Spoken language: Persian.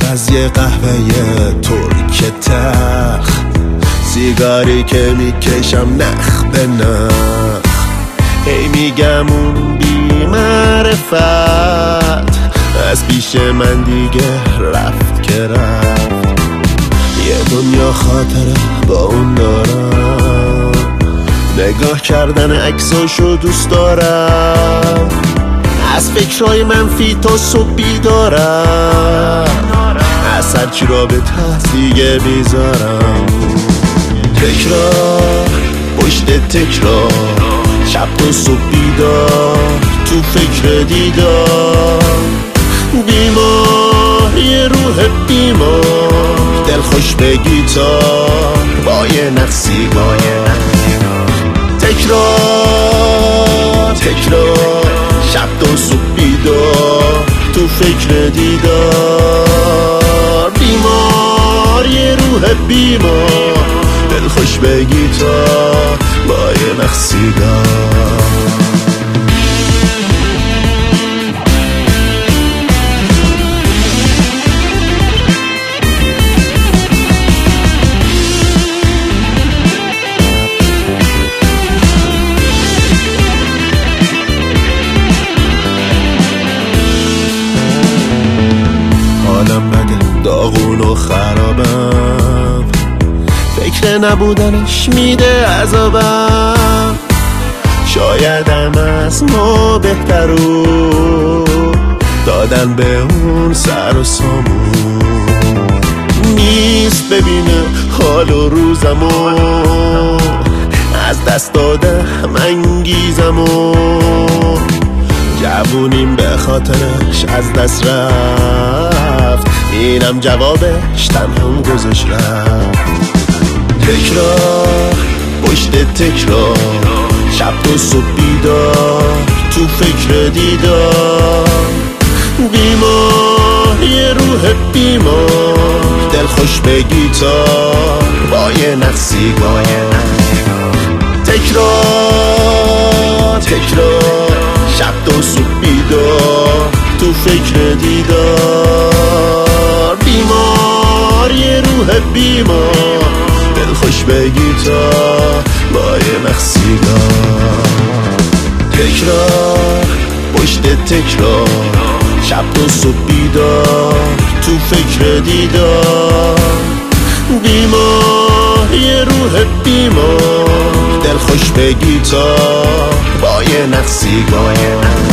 از یه قهوه ترک تلخ، سیگاری که میکشم نخ به نخ، هی میگم اون بی معرفت از پیش من دیگه رفت که رفت. یه دنیا خاطره با اون دارم، نگاه کردن عکساشو دوست دارم، از فکرهای منفی تا صبح بیدارم، از هرچی رابطه هست دیگه بیزارم. تکرار پشت تکرار، شب تا صبح بیدار، تو فکر دیدار، بیمار یه روح بیمار، دلخوش به گیتار با یه نقصیگار. تکرار تکرار، شب تا صبح بیدار، تو فکر دیدار، بیمار یه روح بیمار، دلخوش به گیتار با یه نقصیگار. حالم بده، داغون و خرابم، فکر نبودنش میده عذابم، شایدم از ما بهترو دادن به اون سر و سامون نیست، ببینه حال و روزمو از دست دادم انگیزمو، جوونیم به خاطرش از دست رفت، اینم جوابش تنها گذاشت رفت. تکرار پشت تکرار، شب تا صبح بیدار، تو فکر دیدار، بیمار یه روح بیمار، دلخوش به گیتار با یه نقصیگار. تکرار تکرار، شب تا صبح بیدار، تو فکر دیدار، بیمار یه روح بیمار، دلخوش به گیتار با یه نقصیگار. تکرار پشت تکرار، شب تا صبح بیدار، تو فکر دیدار، بیمار یه روح بیمار، دلخوش به گیتار با یه نقصیگار.